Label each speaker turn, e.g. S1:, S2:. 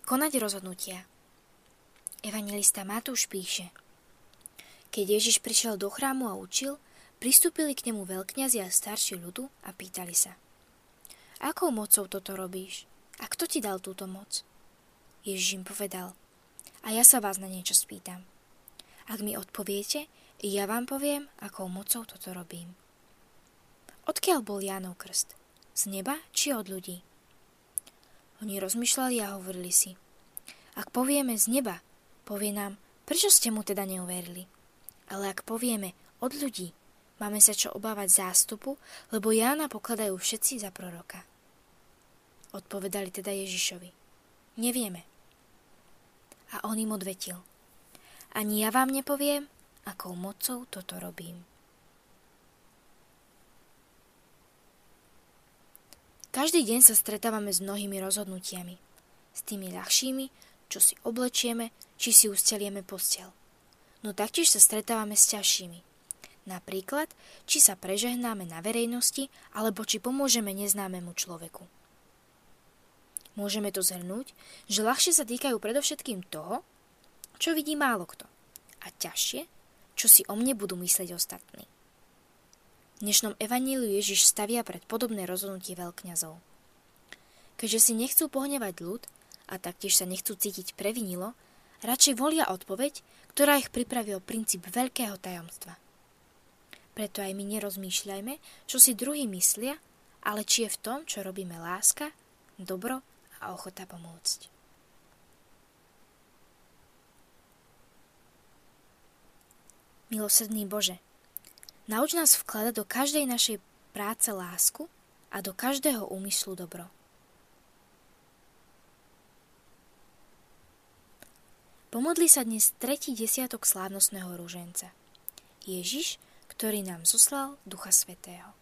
S1: konať rozhodnutia. Evanjelista Matúš píše: Keď Ježiš prišiel do chrámu a učil, pristúpili k nemu veľkňazi a starší ľudu a pýtali sa: Akou mocou toto robíš? A kto ti dal túto moc? Ježiš im povedal: A ja sa vás na niečo spýtam. Ak mi odpoviete, ja vám poviem, akou mocou toto robím. Odkiaľ bol Jánov krst? Z neba či od ľudí? Oni rozmýšľali a hovorili si: Ak povieme z neba, povie nám, prečo ste mu teda neuverili? Ale ak povieme od ľudí, máme sa čo obávať zástupu, lebo Jána pokladajú všetci za proroka. Odpovedali teda Ježišovi: Nevieme. A on im odvetil: Ani ja vám nepoviem, akou mocou toto robím. Každý deň sa stretávame s mnohými rozhodnutiami. S tými ľahšími, čo si oblečieme, či si ustelieme posteľ. No taktiež sa stretávame s ťažšími. Napríklad, či sa prežehnáme na verejnosti, alebo či pomôžeme neznámemu človeku. Môžeme to zhrnúť, že ľahšie sa týkajú predovšetkým toho, čo vidí málo kto, a ťažšie, čo si o mne budú myslieť ostatní. V dnešnom evaníliu Ježiš stavia pred podobné rozhodnutie veľkňazov. Keďže si nechcú pohnevať ľud a taktiež sa nechcú cítiť previnilo, radšej volia odpoveď, ktorá ich pripraví o princíp veľkého tajomstva. Preto aj my nerozmýšľajme, čo si druhí myslia, ale či je v tom, čo robíme, láska, dobro a ochota pomôcť. Milosrdný Bože, nauč nás vkladať do každej našej práce lásku a do každého úmyslu dobro. Pomodli sa dnes 3. desiatok slávnostného ruženca. Ježiš, ktorý nám zoslal Ducha Svätého.